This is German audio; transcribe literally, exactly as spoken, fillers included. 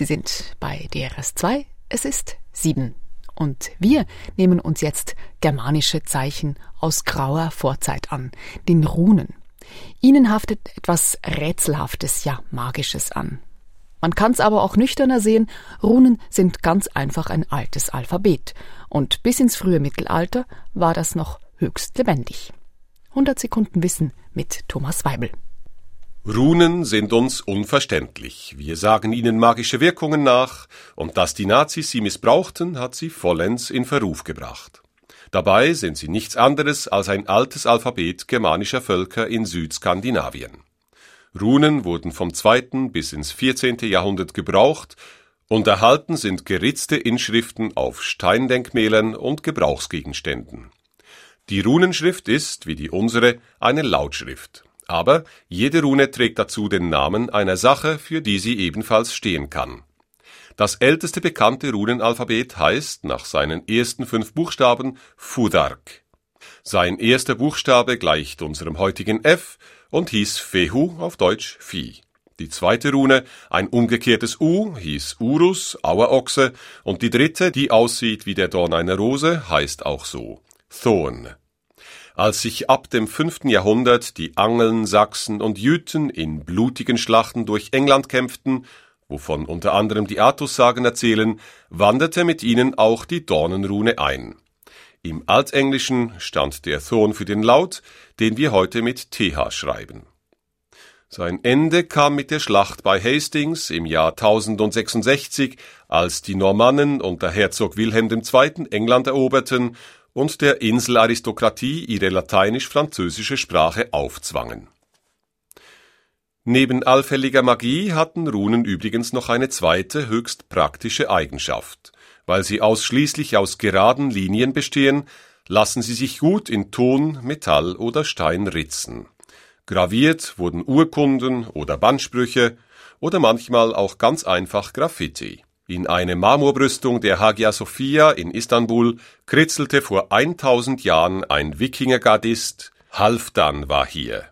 Sie sind bei D R S zwei, es ist sieben. Und wir nehmen uns jetzt germanische Zeichen aus grauer Vorzeit an, den Runen. Ihnen haftet etwas Rätselhaftes, ja Magisches an. Man kann es aber auch nüchterner sehen, Runen sind ganz einfach ein altes Alphabet. Und bis ins frühe Mittelalter war das noch höchst lebendig. hundert Sekunden Wissen mit Thomas Weibel. Runen sind uns unverständlich. Wir sagen ihnen magische Wirkungen nach, und dass die Nazis sie missbrauchten, hat sie vollends in Verruf gebracht. Dabei sind sie nichts anderes als ein altes Alphabet germanischer Völker in Südskandinavien. Runen wurden vom zweiten bis ins vierzehnte Jahrhundert gebraucht, und erhalten sind geritzte Inschriften auf Steindenkmälern und Gebrauchsgegenständen. Die Runenschrift ist, wie die unsere, eine Lautschrift. Aber jede Rune trägt dazu den Namen einer Sache, für die sie ebenfalls stehen kann. Das älteste bekannte Runenalphabet heißt nach seinen ersten fünf Buchstaben Fudark. Sein erster Buchstabe gleicht unserem heutigen F und hieß Fehu, auf Deutsch Vieh. Die zweite Rune, ein umgekehrtes U, hieß Urus, Auerochse, und die dritte, die aussieht wie der Dorn einer Rose, heißt auch so, Thorn. Als sich ab dem fünften Jahrhundert die Angeln, Sachsen und Jüten in blutigen Schlachten durch England kämpften, wovon unter anderem die Artussagen erzählen, wanderte mit ihnen auch die Dornenrune ein. Im Altenglischen stand der Thorn für den Laut, den wir heute mit T H schreiben. Sein Ende kam mit der Schlacht bei Hastings im Jahr tausendsechsundsechzig, als die Normannen unter Herzog Wilhelm der Zweite. England eroberten und der Inselaristokratie ihre lateinisch-französische Sprache aufzwangen. Neben allfälliger Magie hatten Runen übrigens noch eine zweite, höchst praktische Eigenschaft. Weil sie ausschließlich aus geraden Linien bestehen, lassen sie sich gut in Ton, Metall oder Stein ritzen. Graviert wurden Urkunden oder Bandsprüche oder manchmal auch ganz einfach Graffiti. In eine Marmorbrüstung der Hagia Sophia in Istanbul kritzelte vor tausend Jahren ein Wikingergardist: Halfdan war hier.